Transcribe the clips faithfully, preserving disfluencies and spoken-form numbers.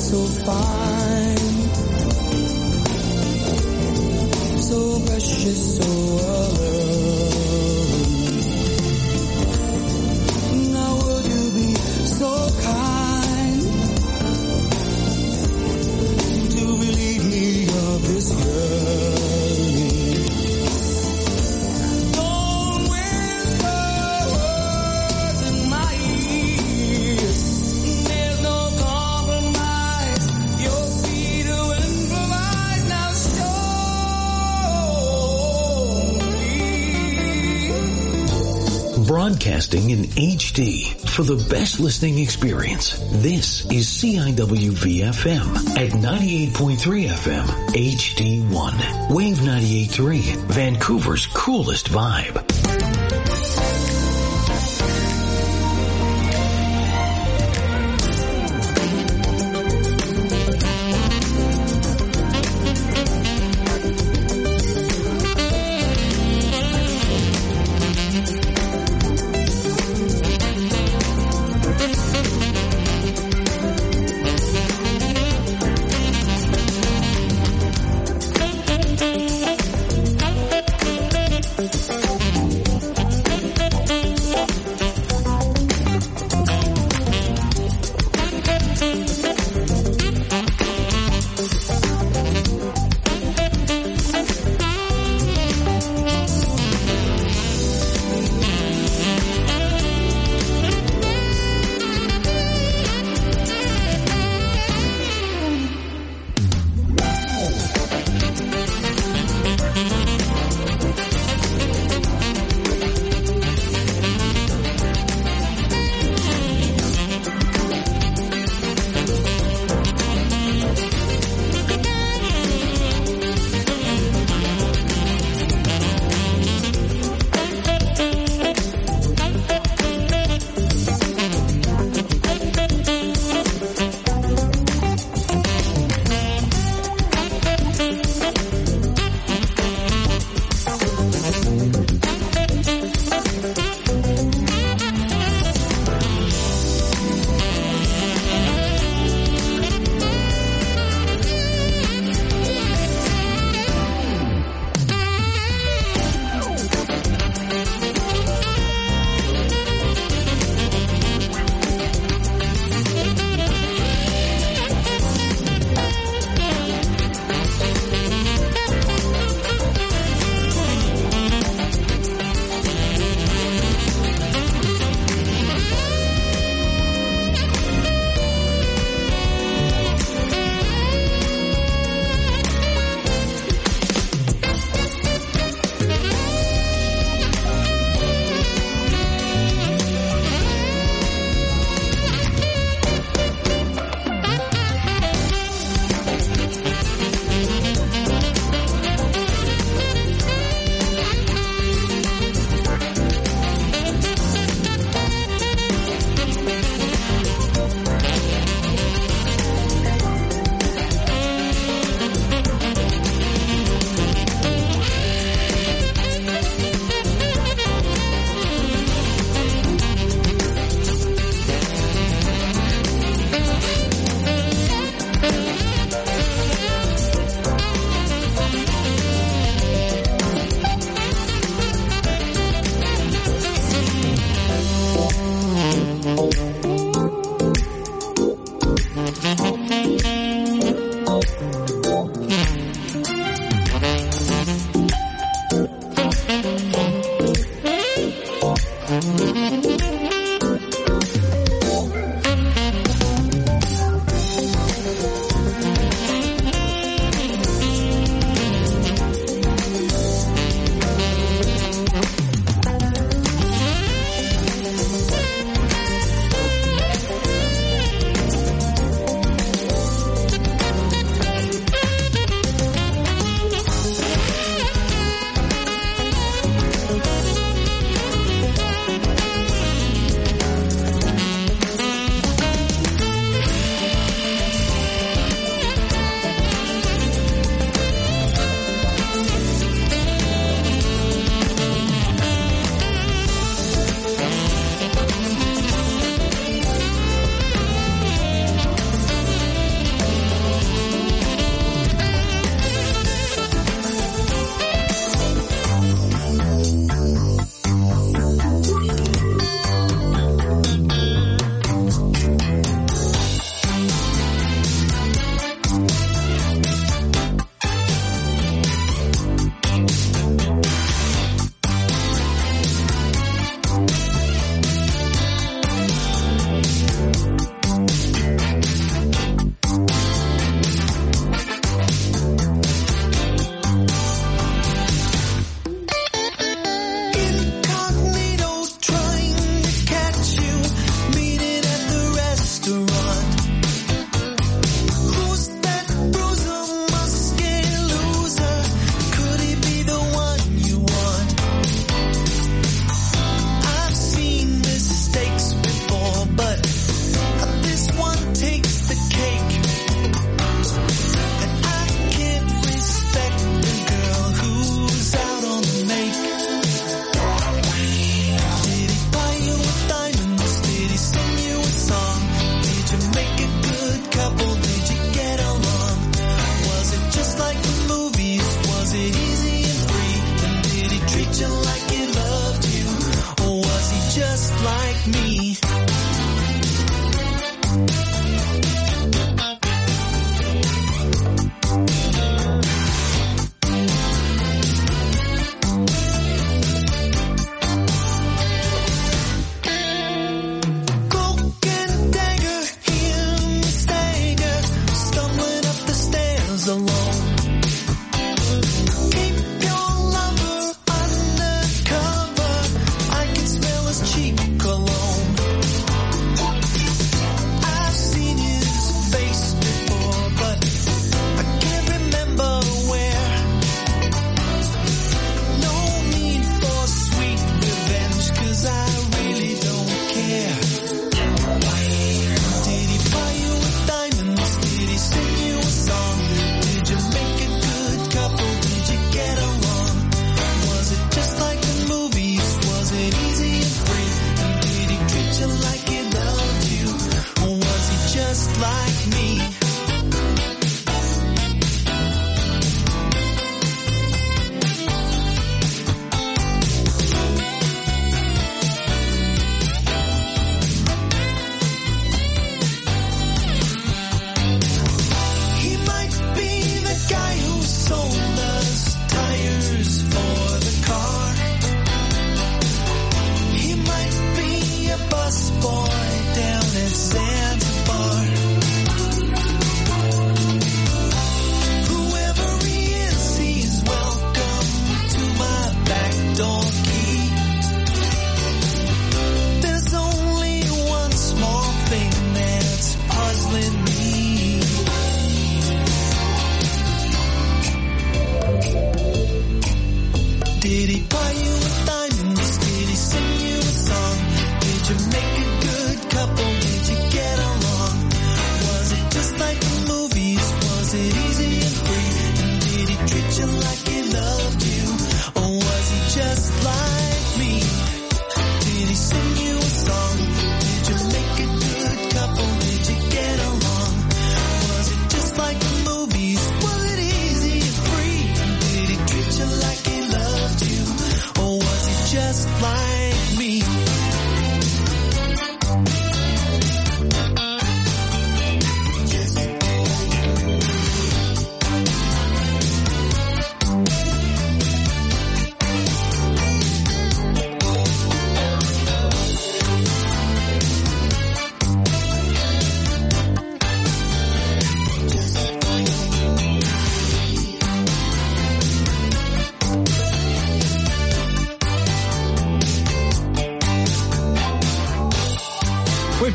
so fine, so precious, so alone. Now would you be so kind to relieve me of this yearning? Don't whisper words in my ears. There's no compromise. Your feet will improvise. Now show me. Broadcasting in H D for the best listening experience. This is C I W V F M at ninety-eight point three F M H D one. Wave ninety-eight point three, Vancouver's coolest vibe.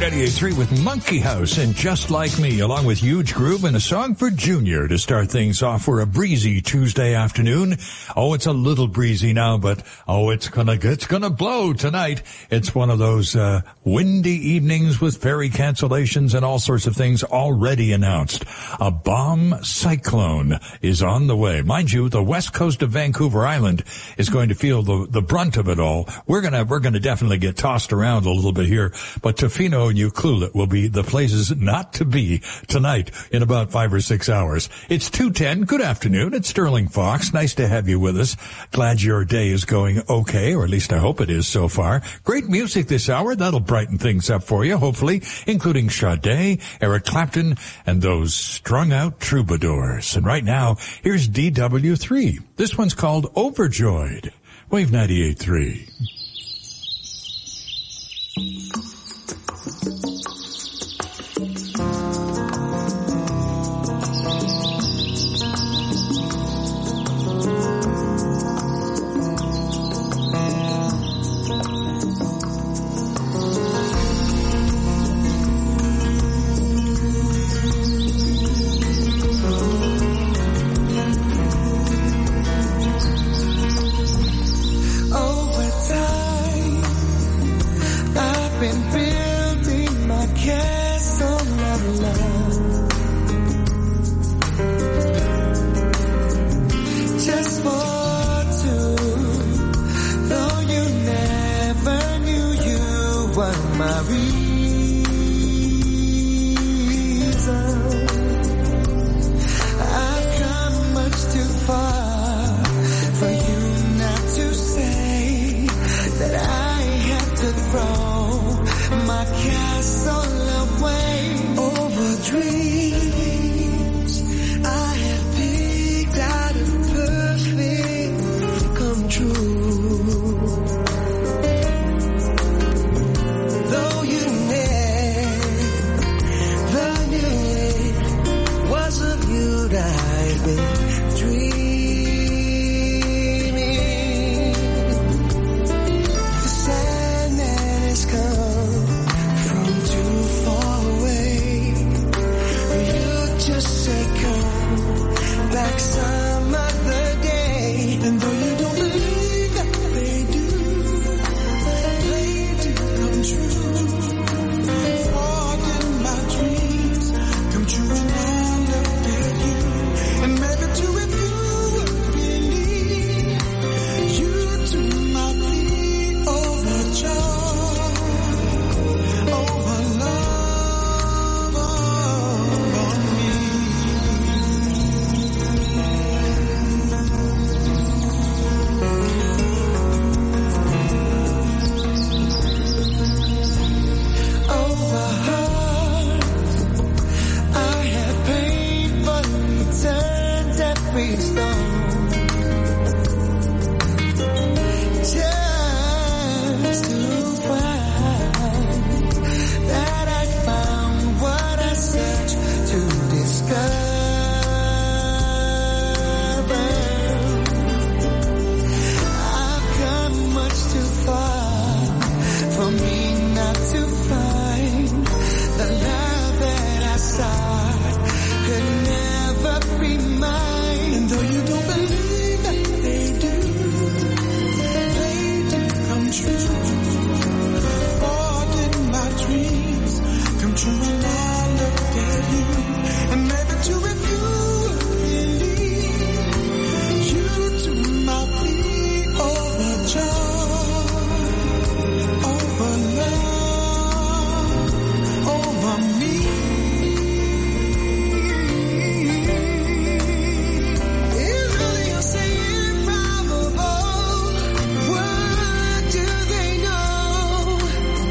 ninety-eight point three with Monkey House and Just Like Me, along with Huge Groove and a song for Junior to start things off for a breezy Tuesday afternoon. Oh, it's a little breezy now, but oh, it's gonna, it's gonna blow tonight. It's one of those, uh, windy evenings with ferry cancellations and all sorts of things already announced. A bomb cyclone is on the way. Mind you, the west coast of Vancouver Island is going to feel the, the brunt of it all. We're gonna, we're gonna definitely get tossed around a little bit here, but Tofino and Ucluelet will be the places not to be tonight in about five or six hours. It's two ten. Good afternoon. It's Sterling Fox. Nice to have you with us. Glad your day is going okay, or at least I hope it is so far. Great music this hour. That'll brighten things up for you, hopefully, including Sade, Eric Clapton, and those strung-out troubadours. And right now, here's D W three. This one's called Overjoyed. Wave ninety-eight point three.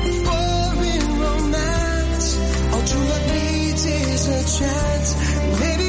Chance, maybe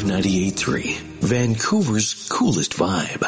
Wave ninety-eight point three, Vancouver's coolest vibe.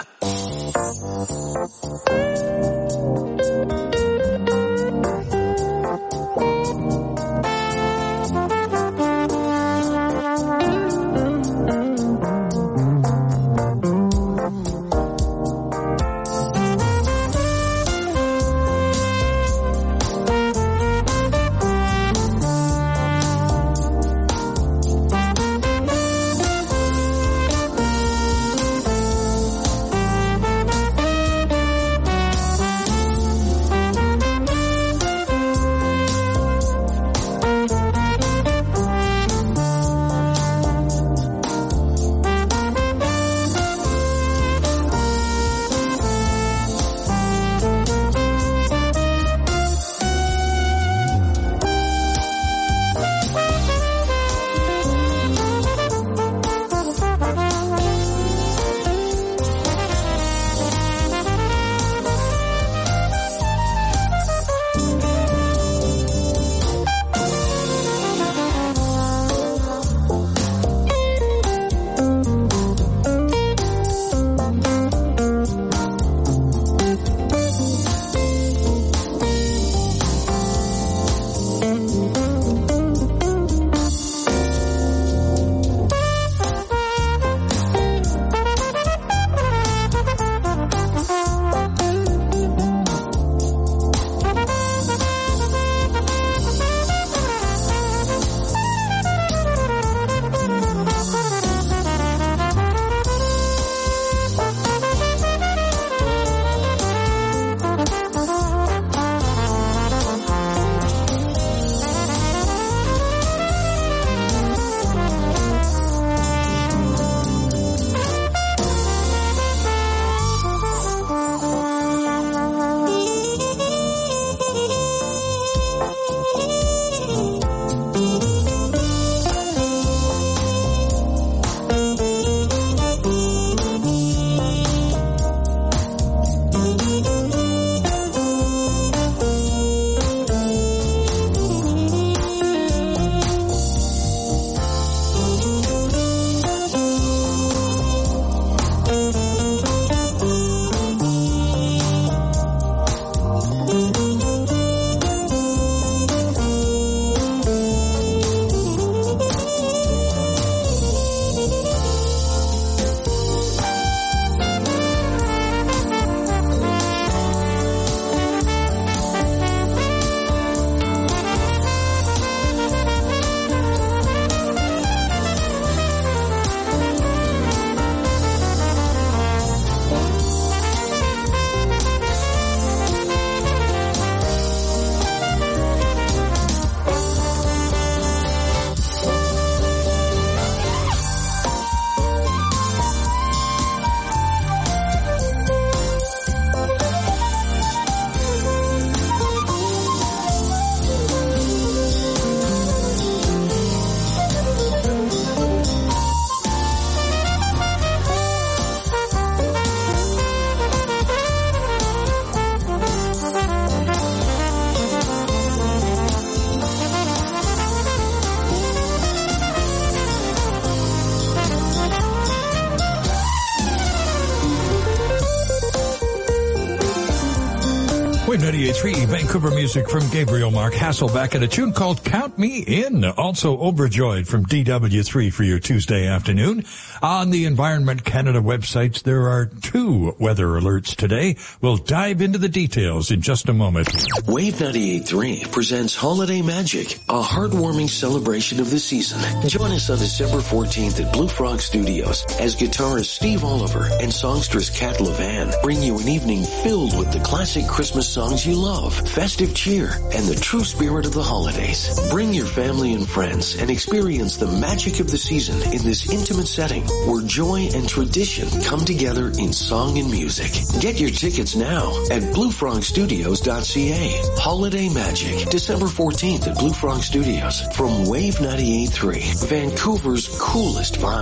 Wave ninety-eight point three, Vancouver music from Gabriel Mark Hasselback and a tune called Count Me In. Also overjoyed from D W three for your Tuesday afternoon. On the Environment Canada websites, there are two weather alerts today. We'll dive into the details in just a moment. Wave ninety-eight point three presents Holiday Magic, a heartwarming celebration of the season. Join us on December fourteenth at Blue Frog Studios as guitarist Steve Oliver and songstress Kat Levan bring you an evening filled with the classic Christmas songs you love, festive cheer, and the true spirit of the holidays. Bring your family and friends and experience the magic of the season in this intimate setting where joy and tradition come together in song and music. Get your tickets now at blue frog studios dot c a. Holiday Magic, December fourteenth at Blue Frog Studios from Wave ninety-eight point three, Vancouver's coolest vibe.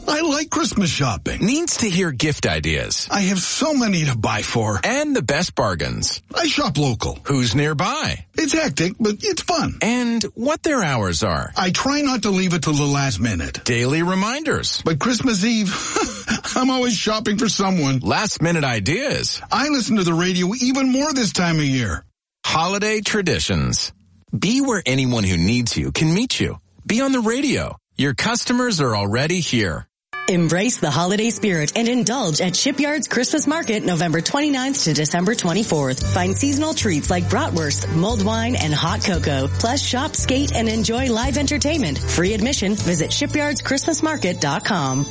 I like Christmas shopping. Needs to hear gift ideas. I have so many to buy for. And the best bargains. I shop local. Who's nearby? It's hectic, but it's fun. And what their hours are. I try not to leave it till the last minute. Daily reminders. But Christmas Eve, I'm always shopping for someone. Last minute ideas. I listen to the radio even more this time of year. Holiday traditions. Be where anyone who needs you can meet you. Be on the radio. Your customers are already here. Embrace the holiday spirit and indulge at Shipyard's Christmas Market November twenty-ninth to December twenty-fourth. Find seasonal treats like bratwurst, mulled wine, and hot cocoa. Plus shop, skate, and enjoy live entertainment. Free admission. Visit shipyards christmas market dot com.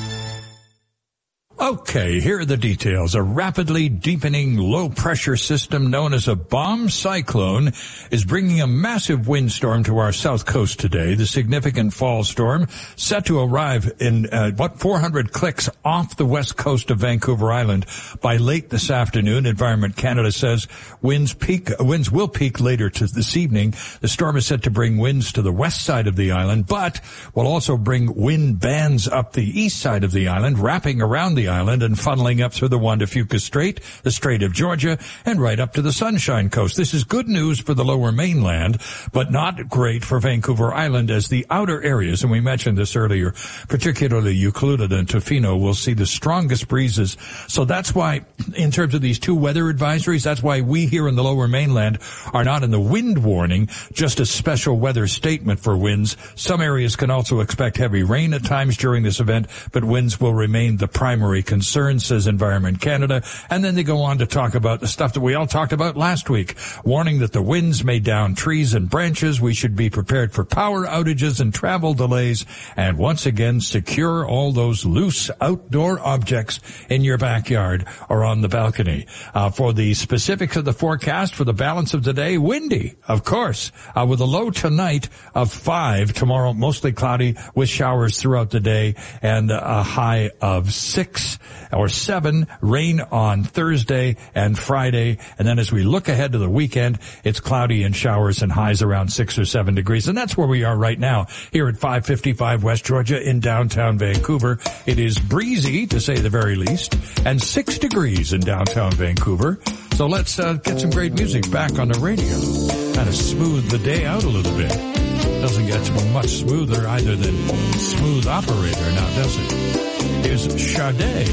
Okay, here are the details. A rapidly deepening low-pressure system known as a bomb cyclone is bringing a massive windstorm to our south coast today. The significant fall storm set to arrive in uh, about four hundred clicks off the west coast of Vancouver Island by late this afternoon. Environment Canada says winds peak winds will peak later to this evening. The storm is set to bring winds to the west side of the island, but will also bring wind bands up the east side of the island, wrapping around the island and funneling up through the Juan de Fuca Strait, the Strait of Georgia, and right up to the Sunshine Coast. This is good news for the lower mainland, but not great for Vancouver Island as the outer areas, and we mentioned this earlier, particularly Euclid and Tofino, will see the strongest breezes. So that's why, in terms of these two weather advisories, that's why we here in the lower mainland are not in the wind warning, just a special weather statement for winds. Some areas can also expect heavy rain at times during this event, but winds will remain the primary concern, says Environment Canada. And then they go on to talk about the stuff that we all talked about last week, warning that the winds may down trees and branches. We should be prepared for power outages and travel delays. And once again, secure all those loose outdoor objects in your backyard or on the balcony. Uh, for the specifics of the forecast for the balance of today, windy, of course, uh, with a low tonight of five. Tomorrow, mostly cloudy with showers throughout the day and a high of six or seven, rain on Thursday and Friday. And then as we look ahead to the weekend, it's cloudy and showers and highs around six or seven degrees. And that's where we are right now here at five fifty-five West Georgia in downtown Vancouver. It is breezy, to say the very least, and six degrees in downtown Vancouver. So let's uh, get some great music back on the radio. Kind of smooth the day out a little bit. Doesn't get much smoother either than Smooth Operator now, does it? Here's Sade,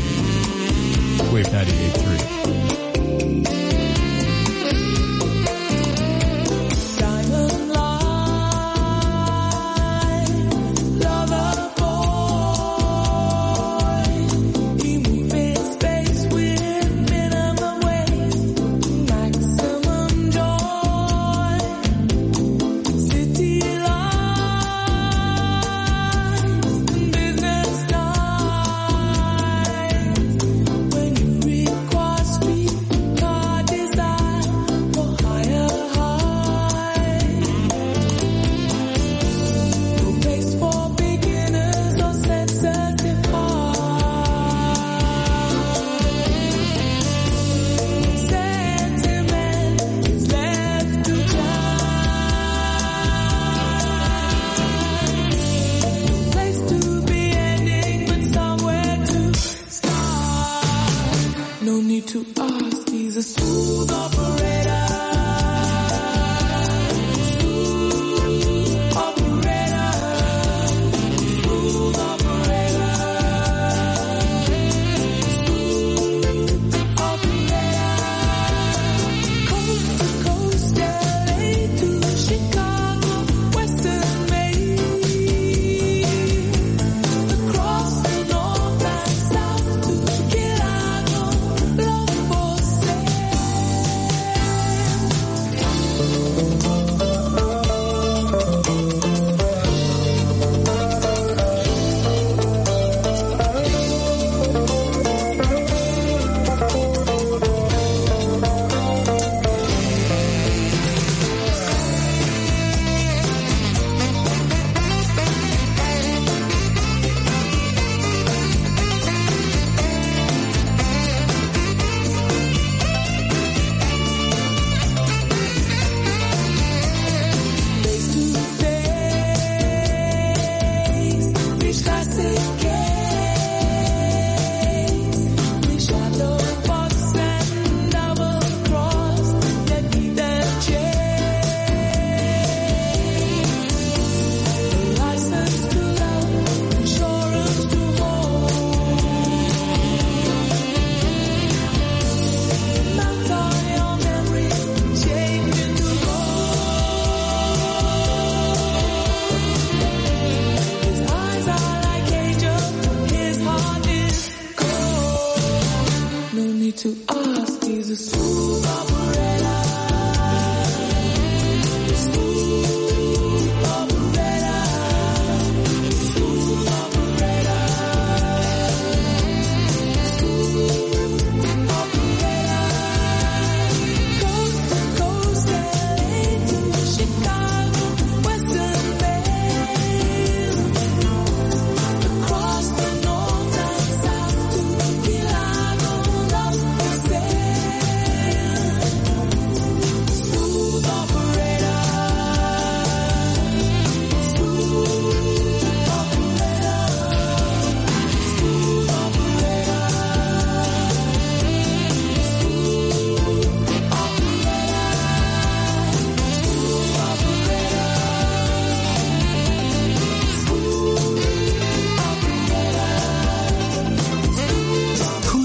Wave ninety-eight point three. Street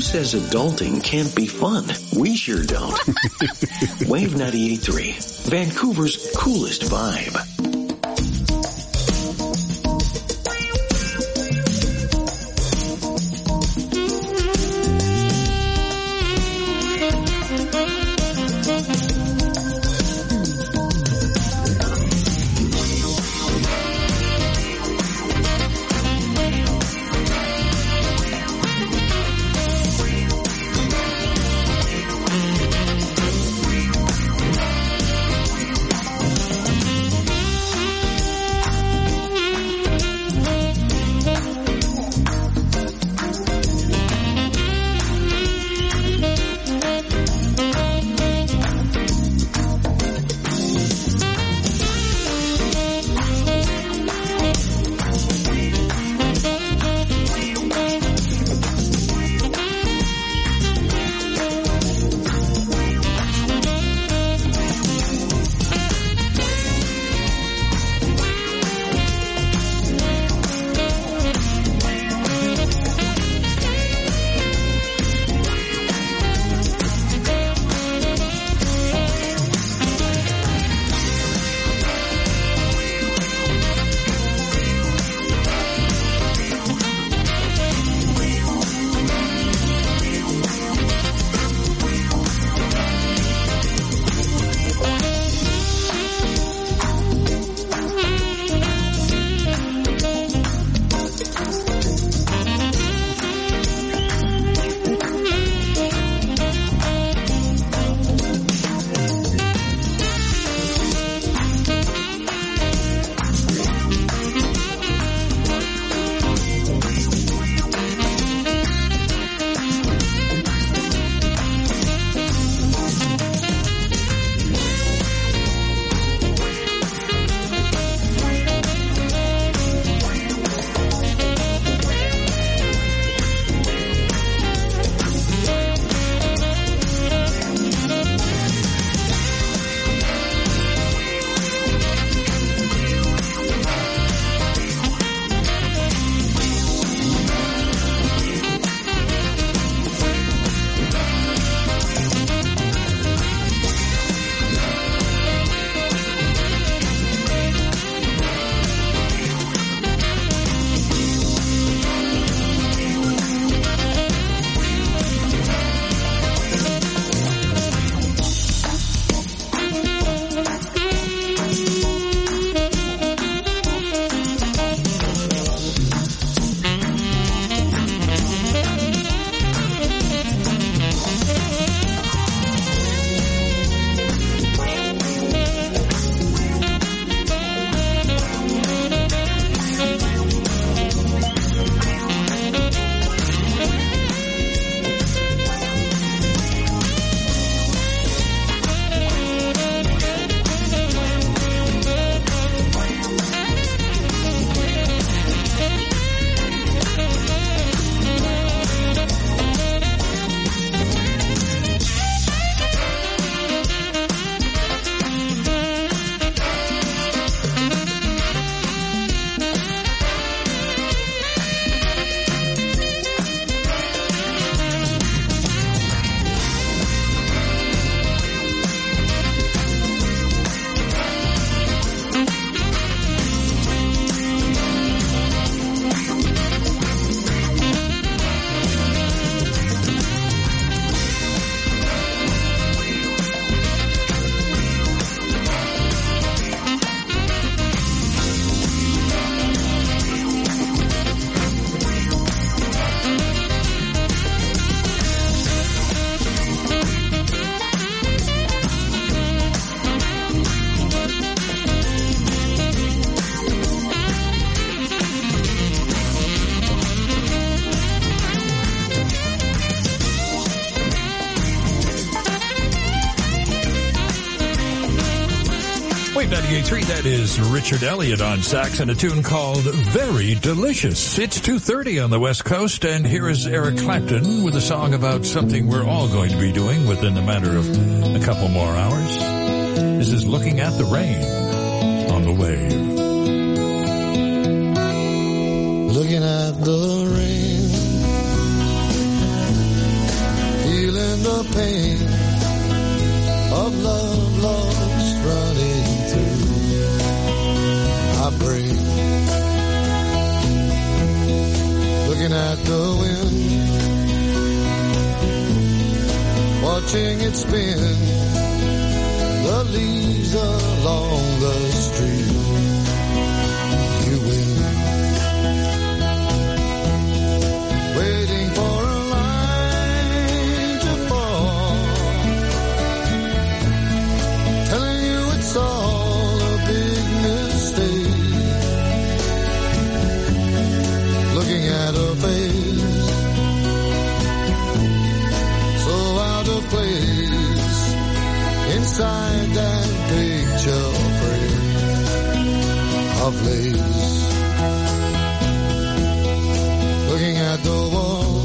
says adulting can't be fun? We sure don't. Wave ninety-eight point three, Vancouver's coolest vibe. Wave ninety-eight point three, that is Richard Elliott on sax and a tune called Very Delicious. It's two thirty on the West Coast, and here is Eric Clapton with a song about something we're all going to be doing within a matter of a couple more hours. This is Looking at the Rain on the Wave. Looking at the rain the pain of love lost running through my brain. Looking at the wind, watching it spin the leaves along the street. You win, waiting for a line to fall, telling you it's all a big mistake. Looking at her face, so out of place inside that picture frame of lace. Looking at the wall,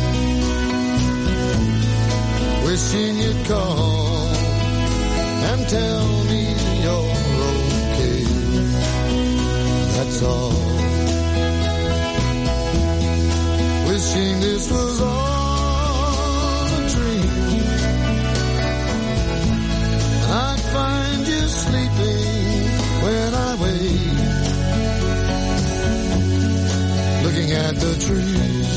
wishing you'd call and tell me you're okay. That's all. Wishing this was all a dream. I'd find you sleeping when I wake, looking at the trees,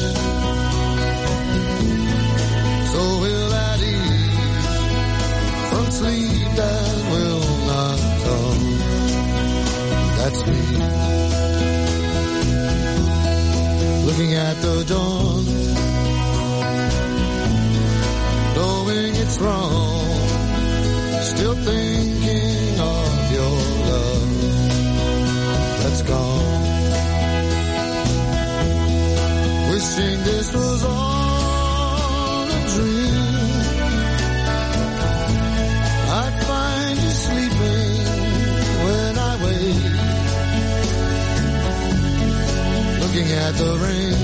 so ill at ease from sleep that will not come. That's me. Looking at the dawn, knowing it's wrong, still thinking of your love that's gone. Wishing this was all a dream. I'd find you sleeping when I wake, looking at the rain,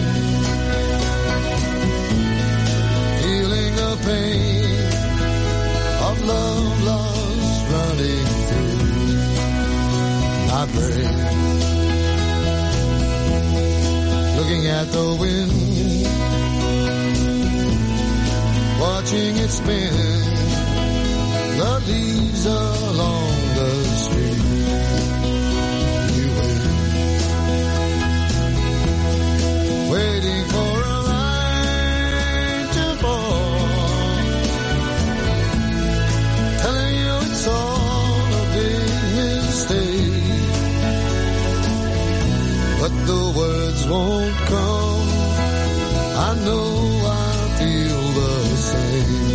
feeling the pain of love lost running through my brain. Looking at the wind, watching it spin the leaves along the street. You win, waiting for a line to fall, telling you it's all a big mistake. But the words won't come, I know I feel the same.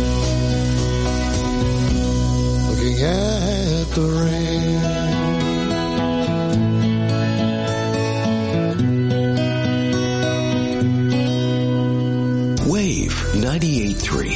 Looking at the rain. Wave ninety-eight point three.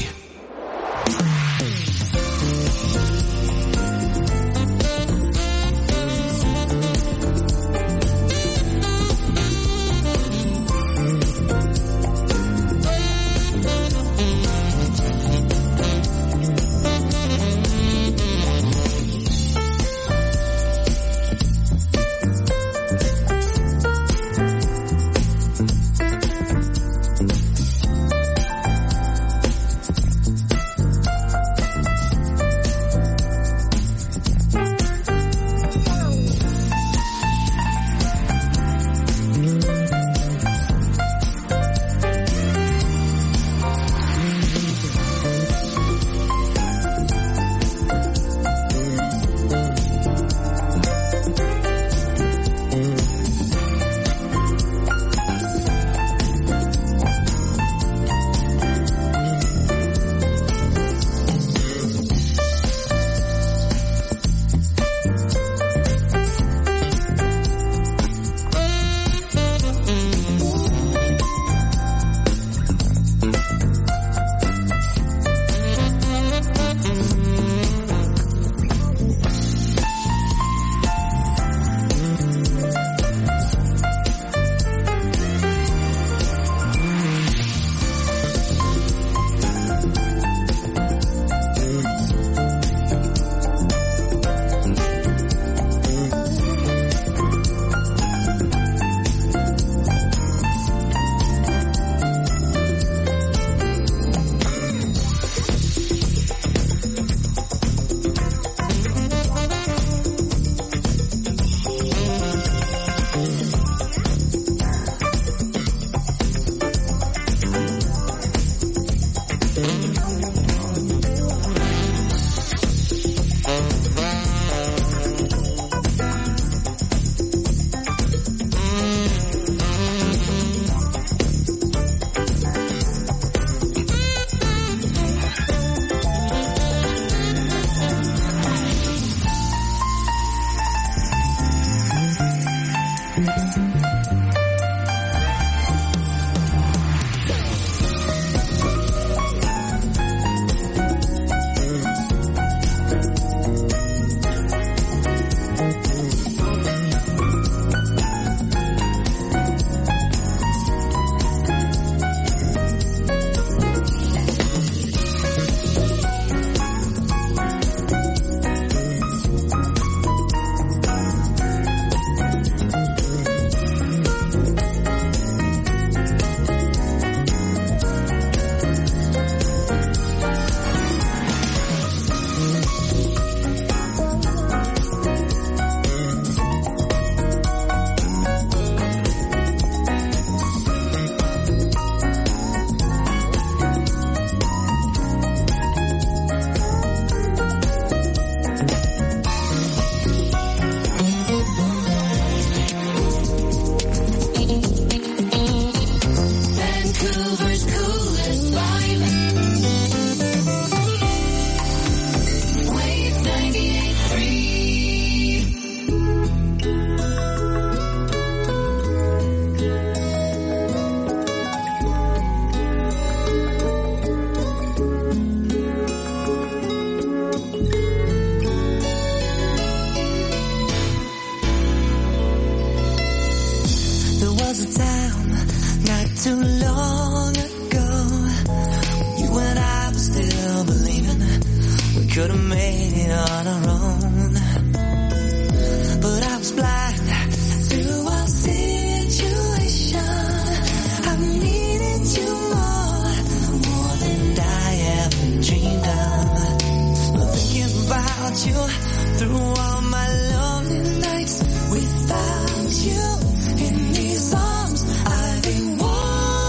could have made it on our own. But I was blind to our situation. I needed you more, more than I ever dreamed of. Thinking about you through all my lonely nights without you in these arms. I didn't want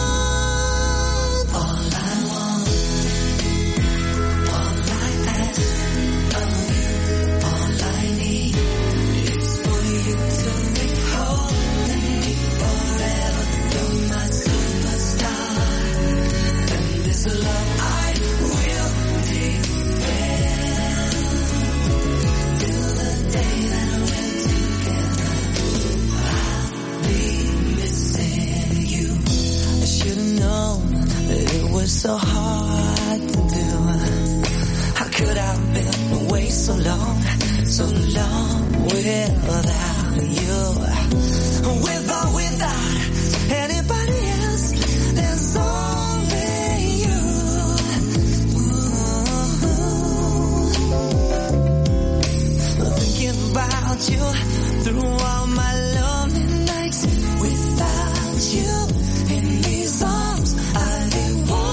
all I want, all I ask of you, all I need is for you to make whole me forever. You're my superstar, and this love I will defend till the day that we're together. I'll be missing you. I should have known that it was so hard to do. How could I have been away so long, so long without you? With or without anybody else, there's only you. Ooh. Thinking about you through all my lonely nights without you in these arms. I didn't want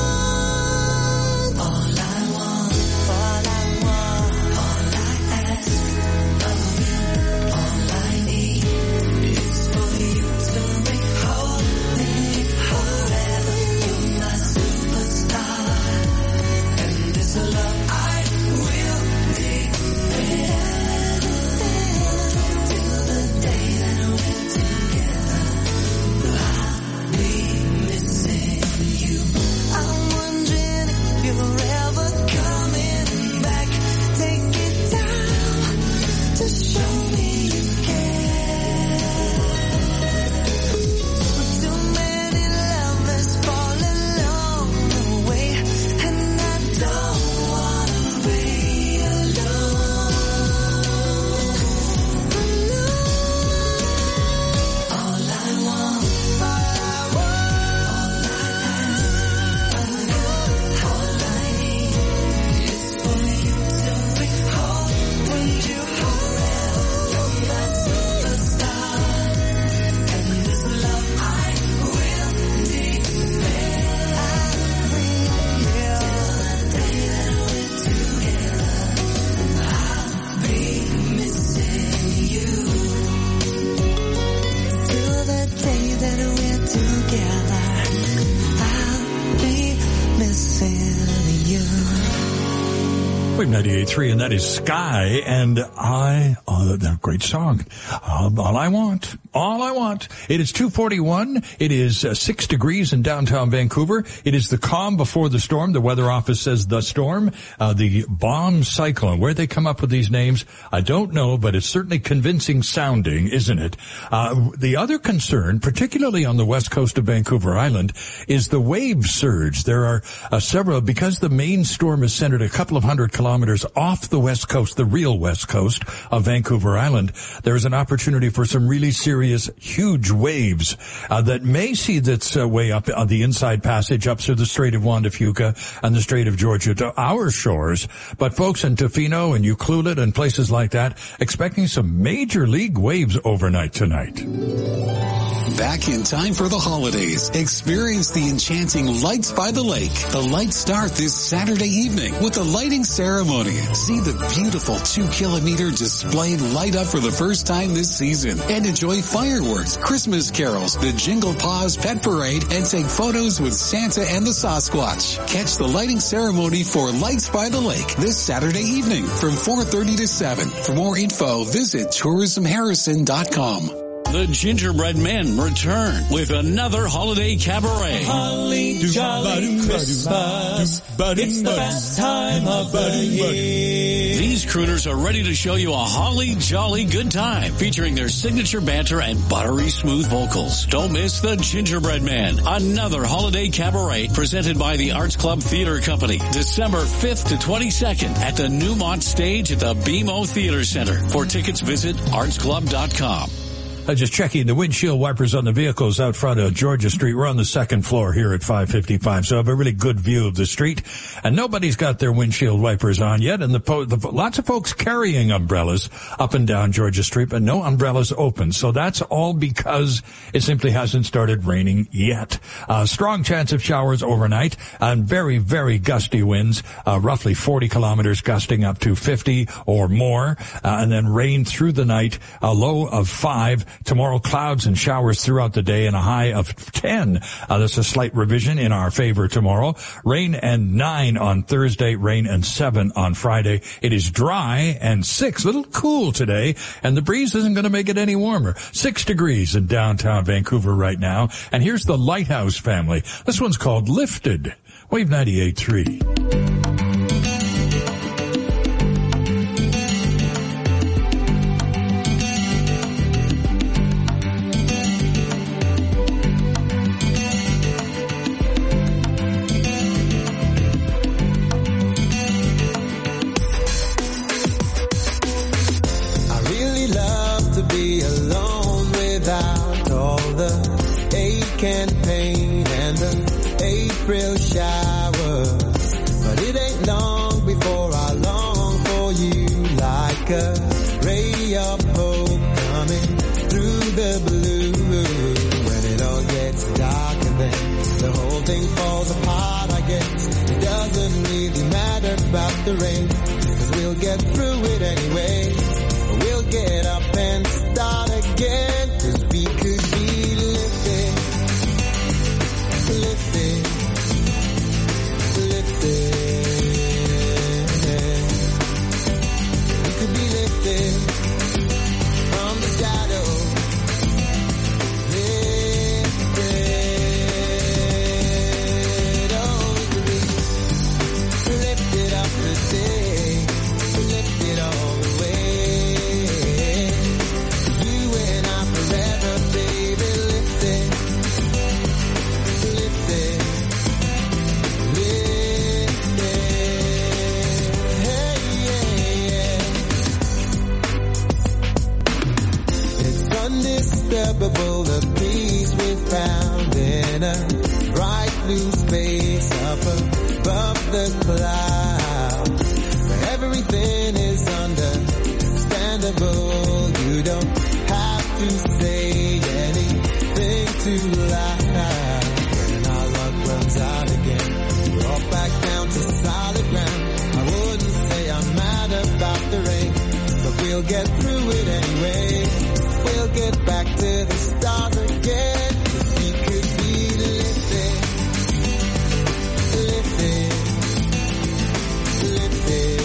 all I want, all I want, all I ask of you, all I need is for you to make whole me forever. You're my superstar, and this love I will defend till the day that we're together. I'll be missing you. I'm wondering if you're ever coming back. Take it down to show me you care. Too many lovers fall along the way, and I don't wanna be alone. All I want, all I want, all I ask of you, all I need is for you to make whole when you forever. You're my superstar, and this love I will defend. Till the day that we're together, I'll be missing you. Till the day that we're together, I'll be missing you. Wave ninety-eight point three, and that is Sky, and I, oh, that great song. Um, all I want, all I want. It is two forty-one. It is uh, six degrees in downtown Vancouver. It is the calm before the storm. The weather office says the storm, uh, the bomb cyclone. Where they come up with these names, I don't know, but it's certainly convincing sounding, isn't it? Uh, the other concern, particularly on the west coast of Vancouver Island, is the wave surge. There are uh, several, because the main storm is centered a couple of hundred kilometers off the west coast, the real west coast of Vancouver Island. There is an opportunity for some really serious, huge waves uh, that may see its uh, way up on the inside passage up through the Strait of Juan de Fuca and the Strait of Georgia to our shores. But folks in Tofino and Ucluelet and places like that, expecting some major league waves overnight tonight. Back in time for the holidays. Experience the enchanting Lights by the Lake. The lights start this Saturday evening with the lighting ceremony. See the beautiful two kilometer display light up for the first time this season and enjoy fireworks, Christmas carols, the Jingle Paws Pet Parade, and take photos with Santa and the Sasquatch. Catch the lighting ceremony for Lights by the Lake this Saturday evening from four thirty to seven. For more info, visit tourism harrison dot com. The Gingerbread Men return with another holiday cabaret. Holly jolly Christmas, it's the best time of the year. These crooners are ready to show you a holly jolly good time, featuring their signature banter and buttery smooth vocals. Don't miss the Gingerbread Men, another holiday cabaret presented by the Arts Club Theater Company, December fifth to twenty-second at the Newmont Stage at the B M O Theater Center. For tickets, visit arts club dot com. Uh, just checking the windshield wipers on the vehicles out front of Georgia Street. We're on the second floor here at five fifty-five, so I have a really good view of the street. And nobody's got their windshield wipers on yet. And the, po- the lots of folks carrying umbrellas up and down Georgia Street, but no umbrellas open. So that's all because it simply hasn't started raining yet. Uh, strong chance of showers overnight and very, very gusty winds, uh, roughly forty kilometers gusting up to fifty or more. Uh, and then rain through the night, a low of five. Tomorrow, clouds and showers throughout the day and a high of ten. Uh, that's a slight revision in our favor tomorrow. Rain and nine on Thursday, rain and seven on Friday. It is dry and six, a little cool today, and the breeze isn't going to make it any warmer. Six degrees in downtown Vancouver right now. And here's the Lighthouse Family. This one's called Lifted. Wave ninety-eight point three. And pain and the April showers, but it ain't long before I long for you, like a ray of hope coming through the blue. When it all gets dark and then the whole thing falls apart, I guess it doesn't really matter about the rain, 'cause we'll get through it anyway. We'll get up and start again, 'cause we could be lifted. Lifted, lifted. We could be lifted from the shadow. Lifted, oh, we could be lifted up today, lifted all the way. You and I forever, baby, lifted. Undisturbable, the peace we found in a bright blue space up above the clouds, where everything is understandable. You don't have to say anything too loud. When our luck runs out again, we're all back down to solid ground. I wouldn't say I'm mad about the rain, but we'll get through it anyway. We'll get back to the start again, 'cause we could be lifted, lifted, lifted.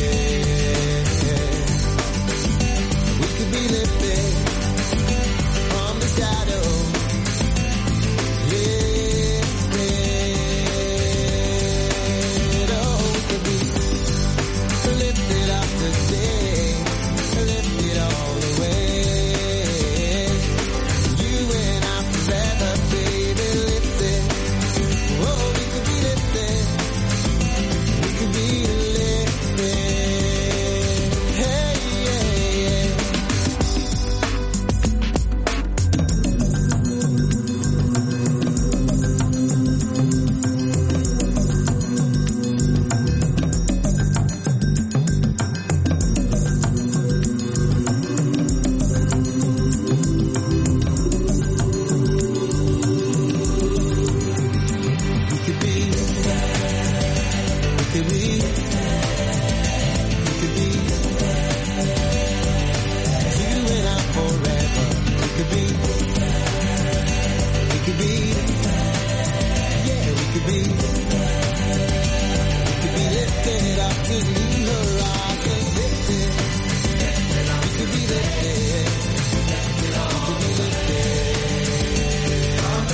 We could be lifted from the shadow, lifted. Oh, we could be lifted up today, lifted all the way.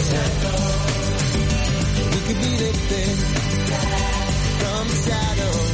From the shadow.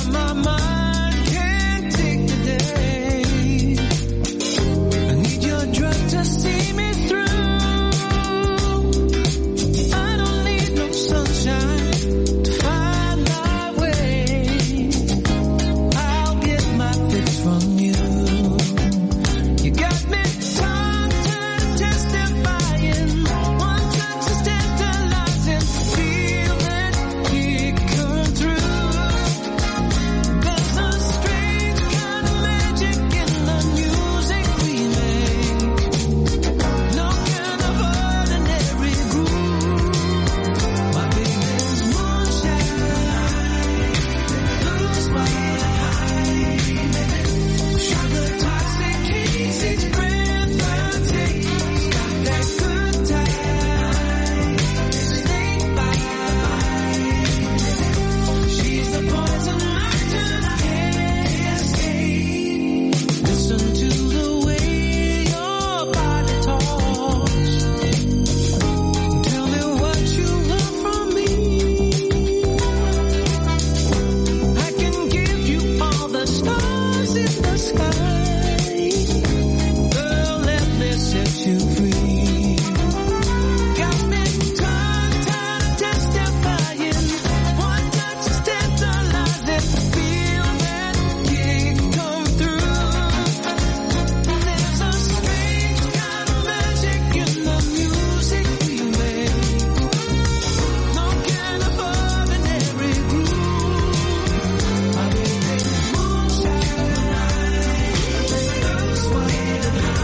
my mind can't take the day. I need your drug to see me through. I don't need no sunshine to find my way. I'll get my fix from you. You got me tongue-tied, testifying. One touch is tantalizing. Feel that kick come through. There's a strange kind of magic in the music we make. No kind of ordinary groove. My baby's moonshine, blues wine, sugar toxic keys, each breath I take. Got that good time, snake bite. She's the poison mountain I can't escape. Listen to the way your body talks. Tell me what you want from me. I can give you all the stars in the sky. Girl, let me set you free. Got me tongue-tied, testifying. One touch is tantalizing. Feel that kick come through. There's a strange kind of magic in the music we make. No kind of ordinary groove. My baby's moonshine, blues wine,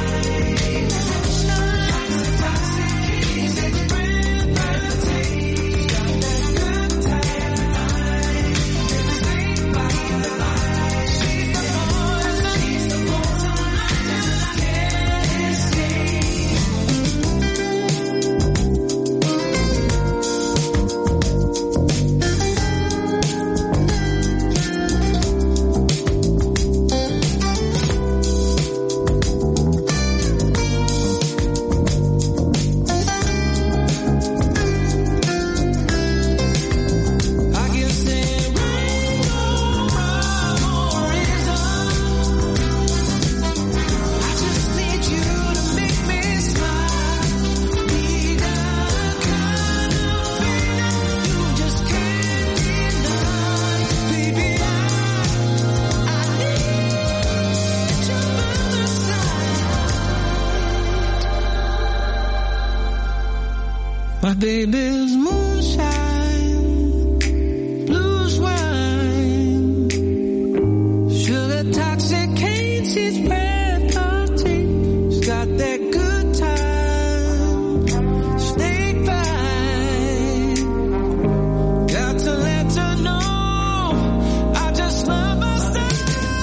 toxic keys, each breath I take. Got that good time, snake bite. She's the poison, she's the poison mountain I can't escape. I can say rainbow, horizon. I just need you to make me smile. Be the kind of feeling you just can't deny. Baby, I, I need you by my side. My baby's moonshine, blues wine, sugar toxicates each breath I take. She's got that good time, snake bite. Got to let her know I just love her style.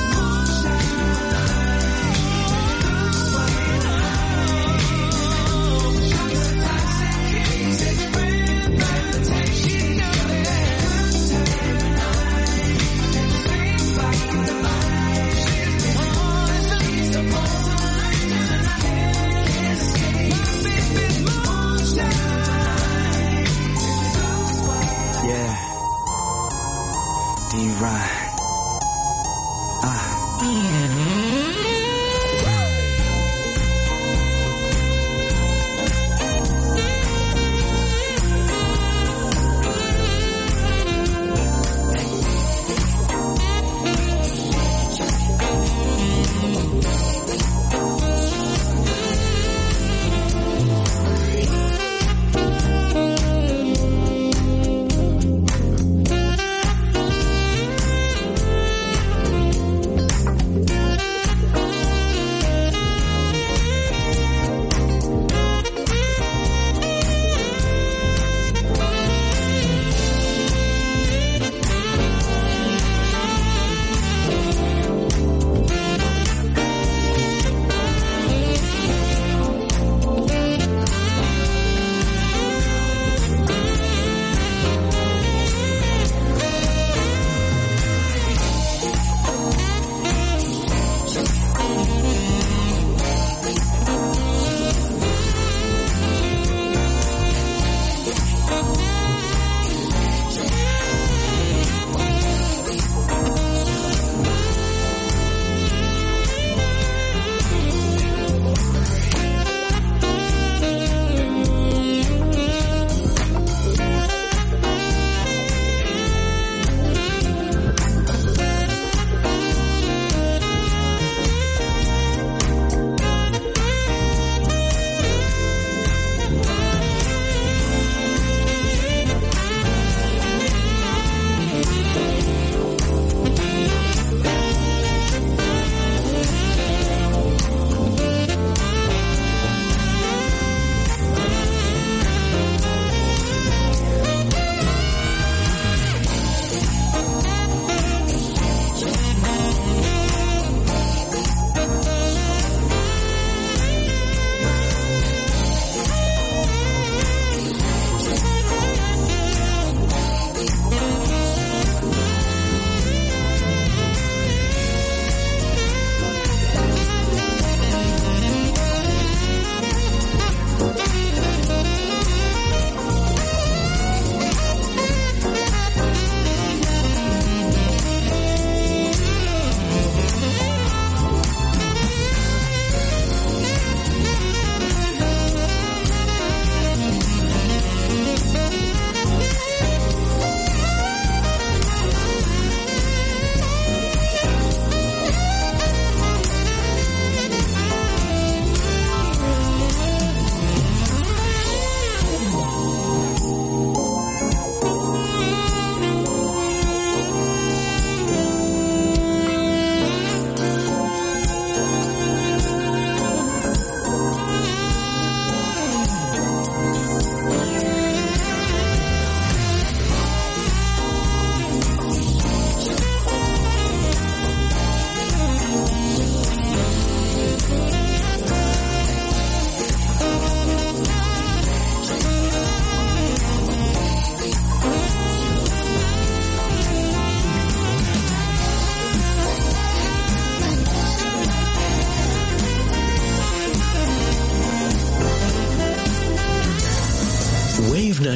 Sugar toxicates each breath I take. She's got that good time, snake bite. She's the poison, she's the poison mountain I can't escape. My baby's moonshine. Yeah. D-Ride. Ah.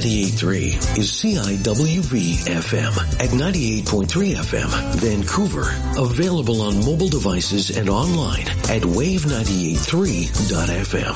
ninety-eight point three is C I W V F M. At ninety-eight point three F M, Vancouver. Available on mobile devices and online at wave ninety-eight point three dot f m.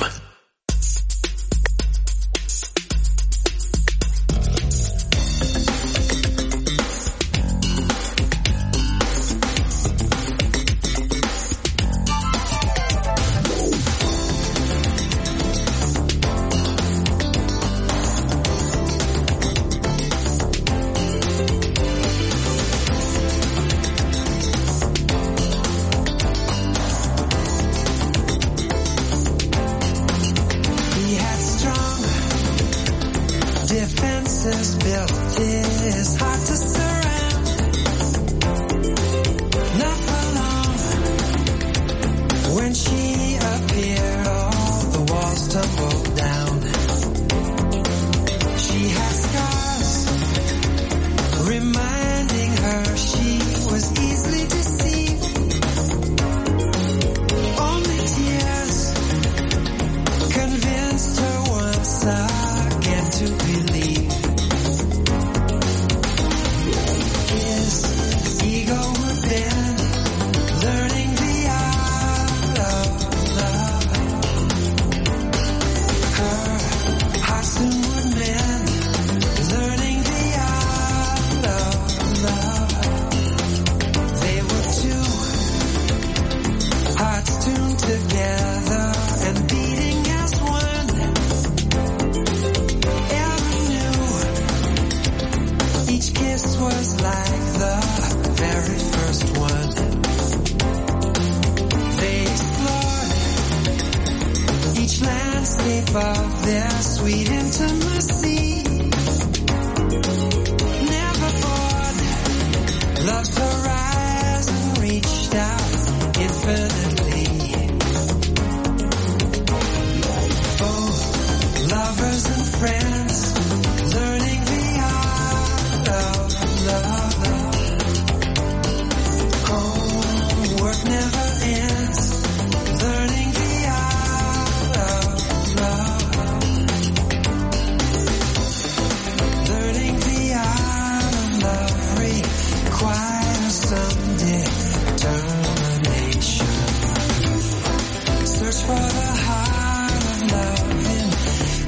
Someday